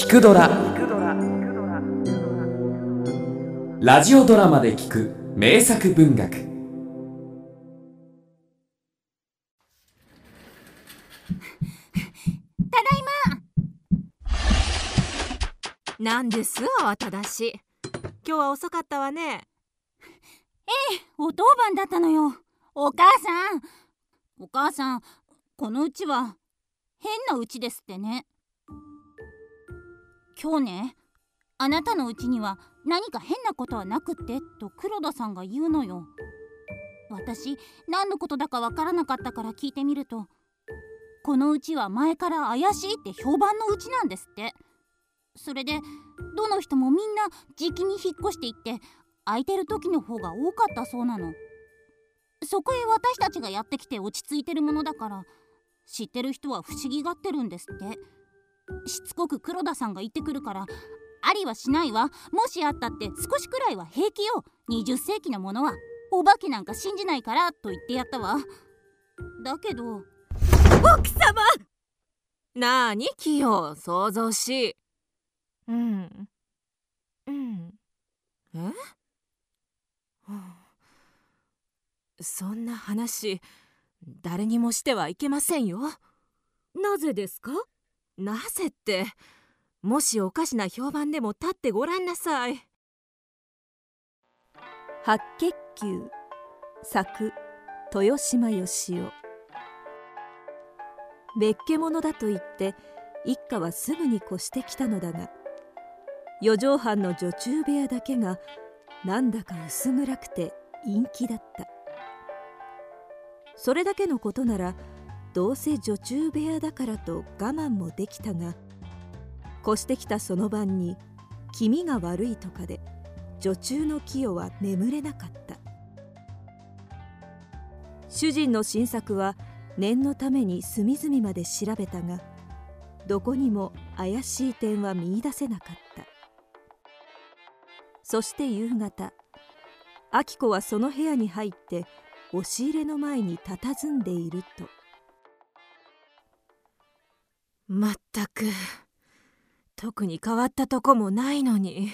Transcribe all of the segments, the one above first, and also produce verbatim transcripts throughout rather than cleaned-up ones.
聞くドラ」ラジオドラマで聞く名作文学。 ただいま。なんです慌ただしい。今日は遅かったわね。 ええ、お当番だったのよ。お母さんお母さんこのうちは変なうちですってね。今日ね、あなたのうちには何か変なことはなくってと黒田さんが言うのよ。私何のことだかわからなかったから聞いてみると、このうちは前から怪しいって評判のうちなんですって。それでどの人もみんなじきに引っ越していって空いてる時の方が多かったそうなの。そこへ私たちがやってきて落ち着いてるものだから、知ってる人は不思議がってるんですって。しつこく黒田さんが言ってくるから、ありはしないわ、もしあったって少しくらいは平気よ、にじゅっせいきのものはお化けなんか信じないからと言ってやったわ。だけど奥様、なーにキヨ、想像しい。うんうんえ、はあ、そんな話誰にもしてはいけませんよ。なぜですか？なぜって、もしおかしな評判でも立ってごらんなさい。 白血球、作豊島義雄。別家者だと言って一家はすぐに越してきたのだが、四畳半の女中部屋だけがなんだか薄暗くて陰気だった。それだけのことならどうせ女中部屋だからと我慢もできたが、越してきたその晩に気味が悪いとかで女中のキヨは眠れなかった。主人の新作は念のために隅々まで調べたが、どこにも怪しい点は見出せなかった。そして夕方、明子はその部屋に入って押し入れの前に佇んでいると、 まったく特に変わったとこもないのに。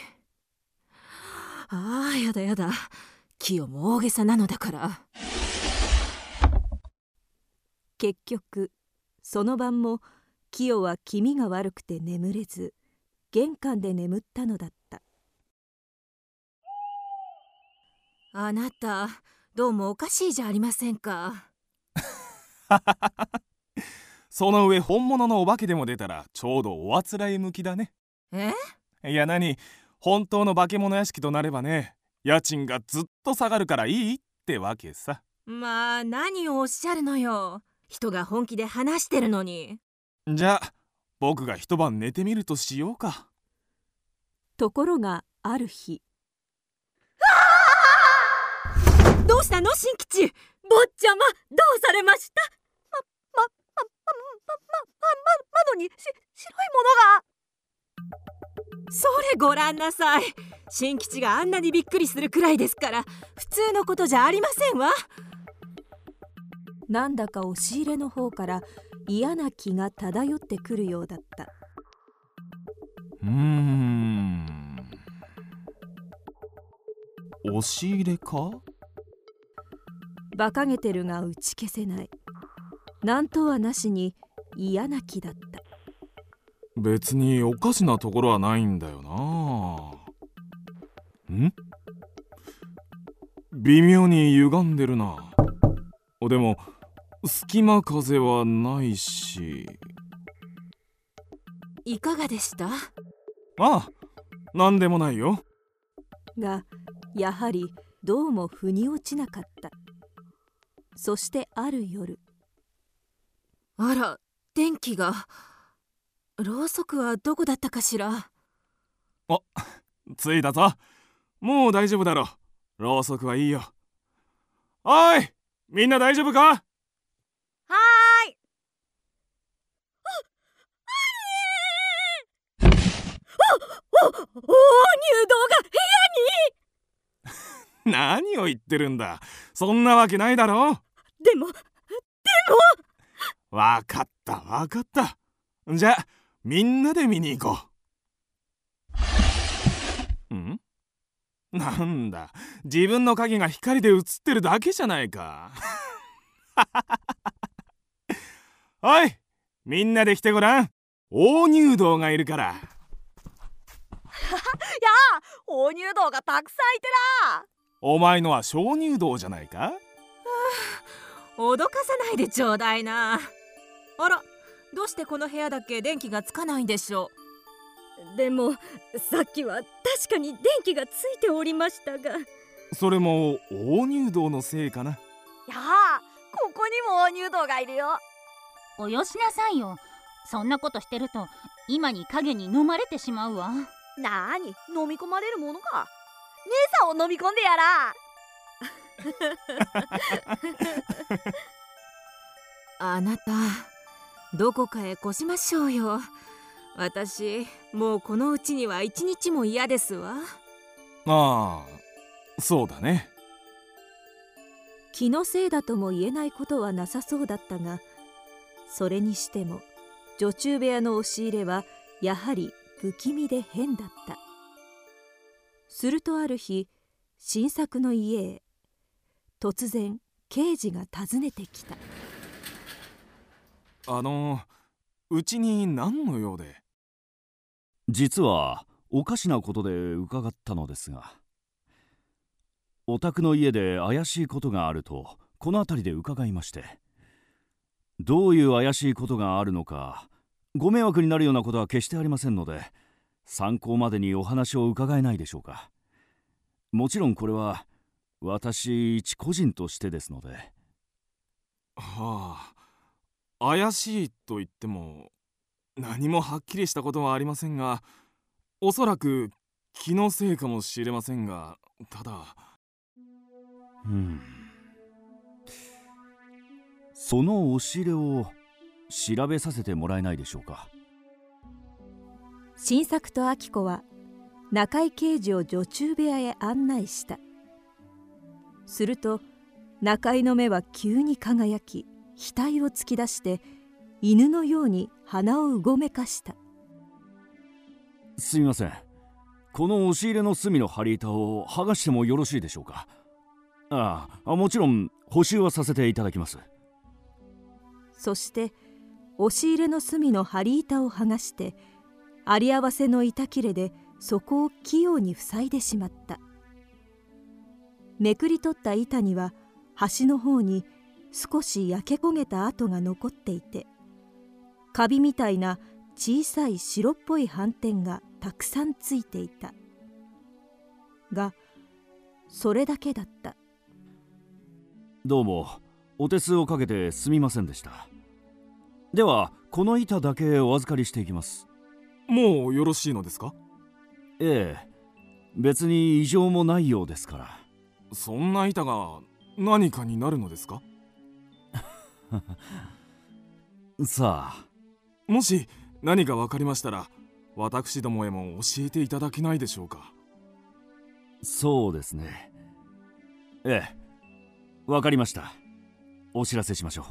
ああ、やだやだ、キヨも大げさなのだから。 結局その晩もキヨは気味が悪くて眠れず、玄関で眠ったのだった。 あなたどうもおかしいじゃありませんか。 その上本物のお化けでも出たらちょうどおあつらい向きだね。 え？ いや何、本当の化け物屋敷となればね、家賃がずっと下がるからいいってわけさ。 まあ何をおっしゃるのよ、人が本気で話してるのに。 じゃあ僕が一晩寝てみるとしようか。 ところがある日、 どうしたの新吉、坊ちゃま、どうされました？ ま、ま、ま、ま、ま、ま、ま、窓にし白いものが。 それごらんなさい。新吉があんなにびっくりするくらいですから、普通のことじゃありませんわ。 なんだか押し入れの方から嫌な気が漂ってくるようだった。 うーん、押し入れか？ 馬鹿げてるが打ち消せない。なんとはなしに嫌な気だった。 別におかしなところはないんだよな。ん？微妙に歪んでるな。でも隙間風はないし。 いかがでした？ ああ、なんでもないよ。 がやはりどうも腑に落ちなかった。そしてある夜、 あら、電気が。ろうそくはどこだったかしら。 あ、着いたぞ。もう大丈夫だろ。ろうそくはいいよ。おい、みんな大丈夫か？ はーい。お、お、お、入道が部屋に。 何を言ってるんだ。そんなわけないだろ。 でも、でも。 わかったわかった。じゃあみんなで見に行こう。 ん？なんだ、自分の影が光で映ってるだけじゃないか。おい、みんなで来てごらん。大入道がいるから。 やあ、大入道がたくさんいてな。 お前のは小入道じゃないか。はあ、脅かさないでちょうだいな。あら、どうしてこの部屋だけ電気がつかないんでしょう。でもさっきは確かに電気がついておりましたが。 それも大入道のせいかな。 やあ、ここにも大入道がいるよ。 およしなさいよ。そんなことしてると今に影に飲まれてしまうわ。 なに、飲み込まれるものか。姉さんを飲み込んでやら。 あなた、どこかへ越しましょうよ。私もうこのうちには一日も嫌ですわ。 ああ、そうだね。 気のせいだとも言えないことはなさそうだったが、それにしても女中部屋の押し入れはやはり不気味で変だった。するとある日、新作の家へ突然刑事が訪ねてきた。 あの、うちに何の用で？ 実はおかしなことで伺ったのですが、お宅の家で怪しいことがあるとこの辺りで伺いまして、どういう怪しいことがあるのかご迷惑になるようなことは決してありませんので、参考までにお話を伺えないでしょうか。もちろんこれは私一個人としてですので。 はあ、怪しいと言っても何もはっきりしたことはありませんが、おそらく気のせいかもしれませんが、ただ。 うん。その押し入れを調べさせてもらえないでしょうか。 新作と明子は中井刑事を女中部屋へ案内した。すると中井の目は急に輝き、額を突き出して犬のように鼻をうごめかした。 すみません、この押し入れの隅の針板を剥がしてもよろしいでしょうか。ああ、もちろん補修はさせていただきます。 そして押し入れの隅の針板を剥がして、あり合わせの板切れでそこを器用に塞いでしまった。めくり取った板には端の方に少し焼け焦げた跡が残っていて、カビみたいな小さい白っぽい斑点がたくさんついていた。がそれだけだった。 どうもお手数をかけてすみませんでした。ではこの板だけお預かりしていきます。 もうよろしいのですか？ ええ、別に異常もないようですから。 そんな板が何かになるのですか？ さあ、 もし何か分かりましたら私どもへも教えていただけないでしょうか。 そうですね。ええ、わかりました。お知らせしましょう。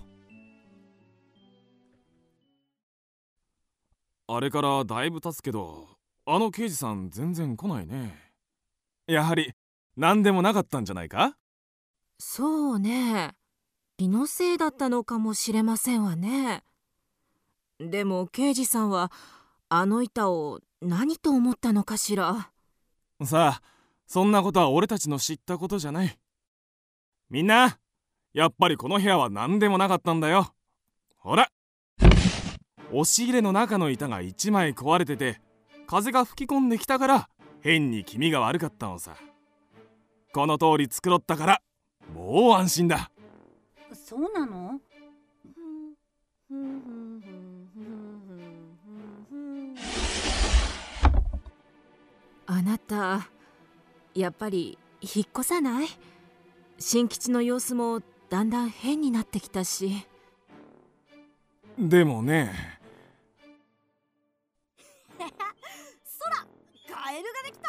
あれからだいぶ経つけど、あの刑事さん全然来ないね。やはり何でもなかったんじゃないか？ そうね、気のせいだったのかもしれませんわね。でも刑事さんはあの板を何と思ったのかしら。 さあ、そんなことは俺たちの知ったことじゃない。みんな、やっぱりこの部屋は何でもなかったんだよ。ほら、押し入れの中の板がいちまい壊れてて、風が吹き込んできたから変に気味が悪かったのさ。この通り繕ったからもう安心だ。 そうなの？ あなた、やっぱり引っ越さない？新吉の様子もだんだん変になってきたし。 でもね。 そら、カエルができた。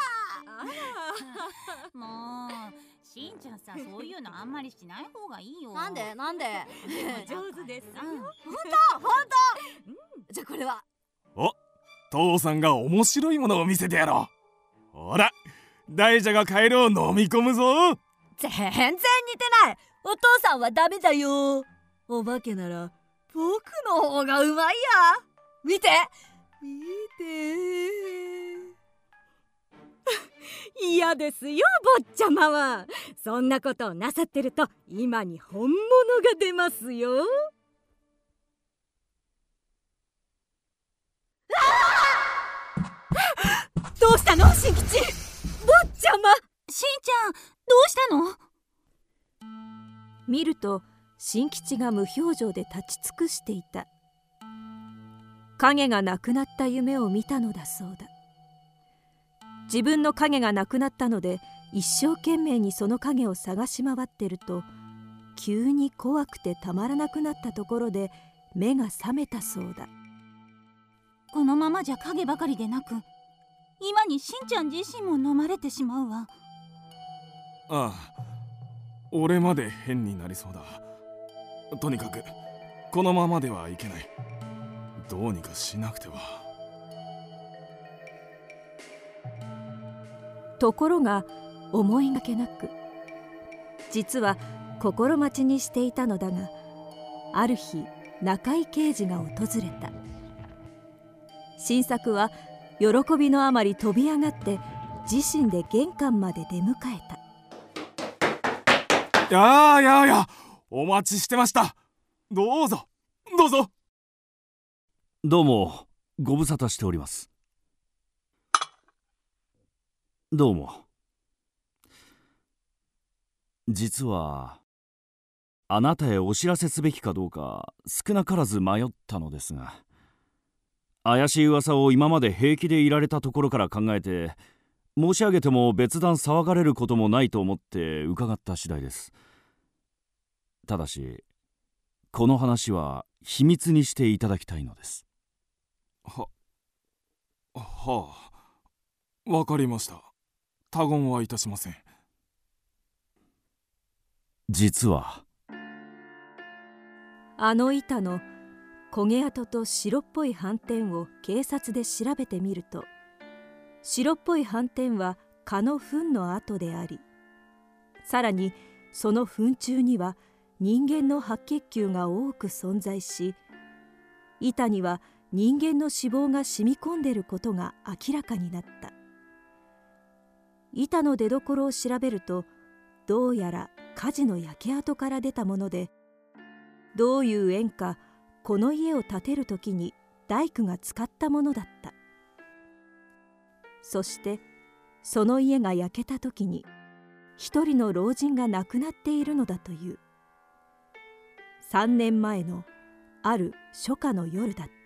もうしんちゃんさ、そういうのあんまりしない方がいいよ。 なんでなんで上手ですよ。 ほんとほんと、うん、じゃあこれは。 お、 父さんが面白いものを見せてやろう。ほら、大蛇がカエルを飲み込むぞ。 全然似てない。お父さんはダメだよ。お化けなら僕の方がうまいや。見て見て嫌ですよ、坊ちゃまは。そんなことをなさってると今に本物が出ますよ。 どうしたの新吉。坊ちゃま。 しんちゃん、どうしたの？ 見ると新吉が無表情で立ち尽くしていた。影がなくなった夢を見たのだそうだ。自分の影がなくなったので一生懸命にその影を探し回ってると、急に怖くてたまらなくなったところで目が覚めたそうだ。 このままじゃ影ばかりでなく、今にしんちゃん自身も飲まれてしまうわ。 ああ、俺まで変になりそうだ。とにかくこのままではいけない。どうにかしなくては。 ところが思いがけなく、実は心待ちにしていたのだが、ある日中井刑事が訪れた。新作は喜びのあまり飛び上がって自身で玄関まで出迎えた。やあやあや、お待ちしてました。どうぞどうぞ。 どうもご無沙汰しております。どうも。実はあなたへお知らせすべきかどうか少なからず迷ったのですが、怪しい噂を今まで平気でいられたところから考えて、申し上げても別段騒がれることもないと思って伺った次第です。ただしこの話は秘密にしていただきたいのです。 ははあ、わかりました。他言はいたしません。 実はあの板の焦げ跡と白っぽい斑点を警察で調べてみると、白っぽい斑点は蚊の糞の跡であり、さらにその糞中には人間の白血球が多く存在し、板には人間の脂肪が染み込んでいることが明らかになった。板の出どころを調べると、どうやら火事の焼け跡から出たもので、どういう縁かこの家を建てるときに大工が使ったものだった。そしてその家が焼けたときに一人の老人が亡くなっているのだという。さんねんまえのある初夏の夜だった。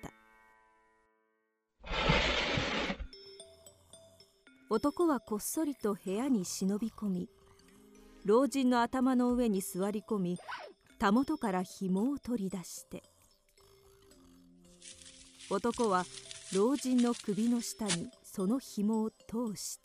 男はこっそりと部屋に忍び込み、老人の頭の上に座り込み、たもとから紐を取り出して、男は老人の首の下にその紐を通して、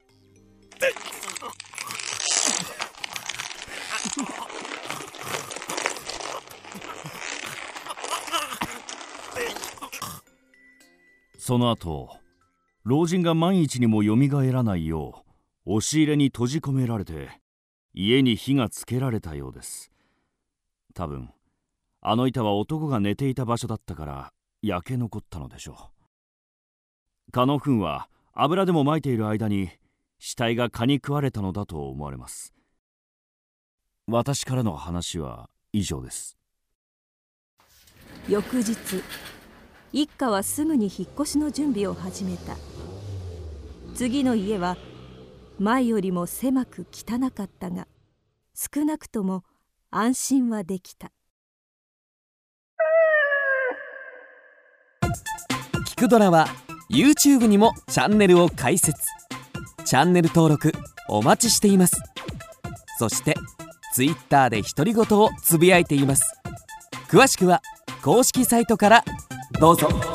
その後、老人が万一にもよみがえらないよう押し入れに閉じ込められて家に火がつけられたようです。多分あの板は男が寝ていた場所だったから焼け残ったのでしょう。蚊の糞は油でも撒いている間に死体が蚊に食われたのだと思われます。私からの話は以上です。 翌日、一家はすぐに引っ越しの準備を始めた。次の家は前よりも狭く汚かったが、少なくとも安心はできた。 聞くドラは YouTube にもチャンネルを開設。チャンネル登録お待ちしています。そして Twitter で独り言をつぶやいています。詳しくは公式サイトからどうぞ。